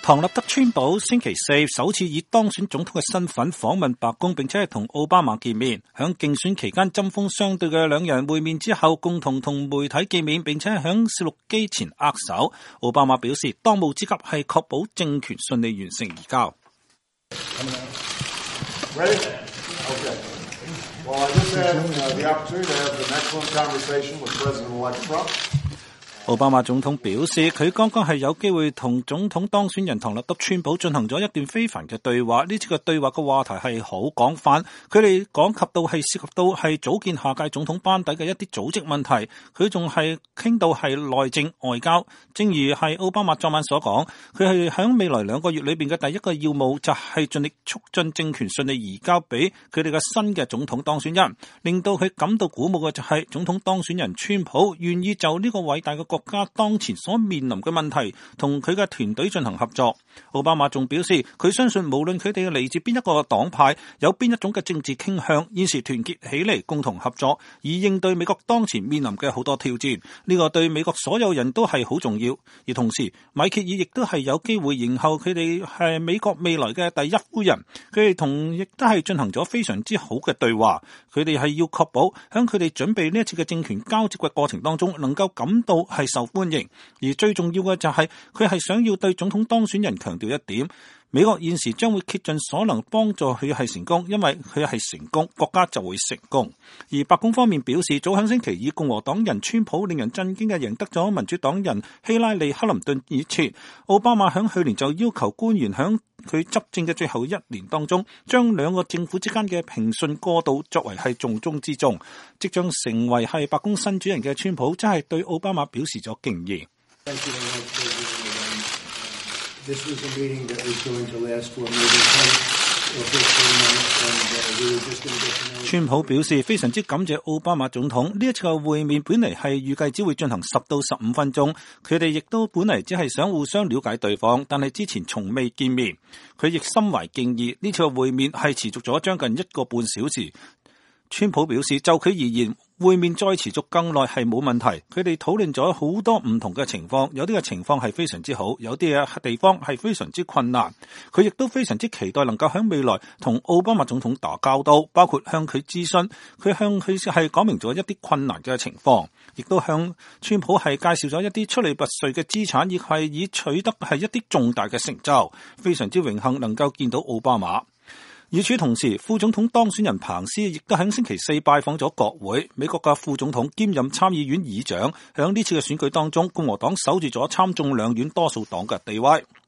唐納德川普星期四首次以當選總統嘅身份訪問白宮，並且係同奧巴馬見面。響競選期間針鋒相對嘅兩人會面之後，共同同媒體見面，並且係響攝錄機前握手。奧巴馬表示，當務之急係確保政權順利完成移交。奧巴馬總統表示，佢剛剛係有機會同總統當選人唐納德川普進行咗一段非凡嘅對話。呢次嘅對話嘅話題係好廣泛，佢哋講及到係涉及到係組建下屆總統班底嘅一啲組織問題，佢仲係傾到係內政外交。正如係奧巴馬昨晚所講，佢係響未來2個月裏邊嘅第一個要務就係盡力促進政權順利移交俾佢哋嘅新嘅總統當選人。令到佢感到鼓舞嘅就係總統當選人川普願意就呢個偉大嘅國家當前所面臨嘅問題同佢嘅團隊進行合作。奧巴馬仲表示，佢相信無論佢哋嚟自邊一個黨派，有邊一種嘅政治傾向，現時團結起嚟共同合作，以應對美國當前面臨嘅好多挑戰。呢個對美國所有人都係好重要。而同時，米歇爾亦都係有機會迎候佢哋係美國未來嘅第一夫人，佢哋亦都係進行咗非常之好嘅對話。佢哋係要確保響佢哋準備呢一次嘅政權交接嘅過程當中，能夠感到係受歡迎。而最重要嘅就係佢係想要對總統當選人強調一點，美國現時將會竭盡所能幫助佢係成功，因為佢係成功，國家就會成功。而白宮方面表示，早響星期以共和黨人川普令人震驚嘅贏得咗民主黨人希拉里克林頓以前，奧巴馬響去年就要求官員響佢執政嘅最後1年當中，將兩個政府之間嘅平順過渡作為係重中之重。即將成為係白宮新主人嘅川普，真係對奧巴馬表示咗敬意。川普表示非常之感謝奧巴馬總統，呢一次嘅會面本嚟係預計只會進行10到15分鐘，佢哋亦都本嚟只係想互相了解對方，但係之前從未見面，佢亦心懷敬意。呢次嘅會面係持續咗將近1個半小時。川普表示，就佢而言，會面再持續更耐係冇問題。佢哋討論咗好多唔同嘅情況，有啲嘅情況係非常之好，有啲嘅地方係非常之困難。佢亦都非常之期待能夠喺未來同奧巴馬總統打交道，包括向佢諮詢。佢向佢係講明咗一啲困難嘅情況，亦都向川普係介紹咗一啲出類拔萃嘅資產，亦係以取得係一啲重大嘅成就。非常之榮幸能夠見到奧巴馬。與此同時，副總統當選人彭斯亦都喺星期4拜訪咗國會。美國嘅副總統兼任參議院議長，響呢次嘅選舉當中，共和黨守住咗參眾兩院多數黨嘅地位。